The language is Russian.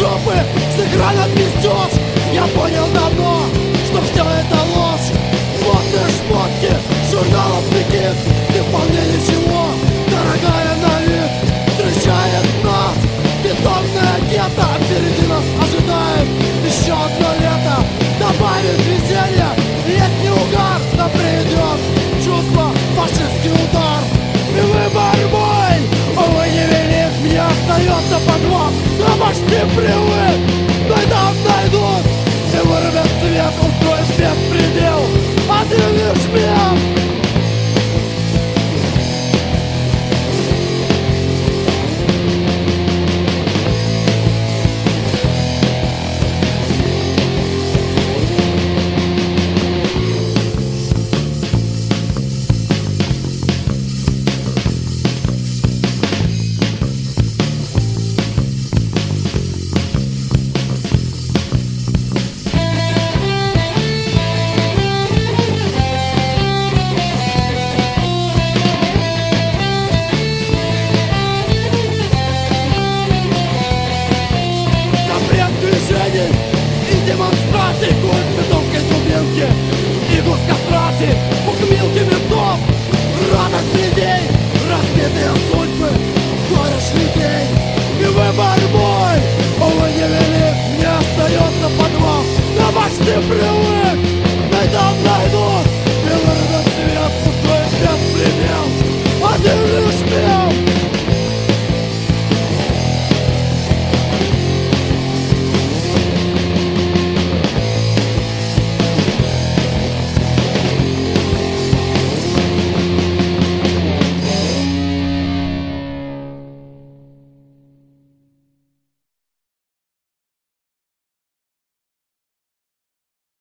трупы с экрана отместешь. Я понял давно, что все это ложь. Модные шмотки, журналов таких, ты вполне ничего, дорогая на вид. Встречает нас бетонная гетто, впереди нас ожидает еще одно лето. Добавит веселье, летний угар, да придет чувство, фашистский удар. И выбор мой, увы, невелик, мне остается подвох. Я почти привык, но и там найдут и вырвет свет, устроит беспредел. Один лишь мем. И демонстрации, культ бетонской дубинки, и гус костра.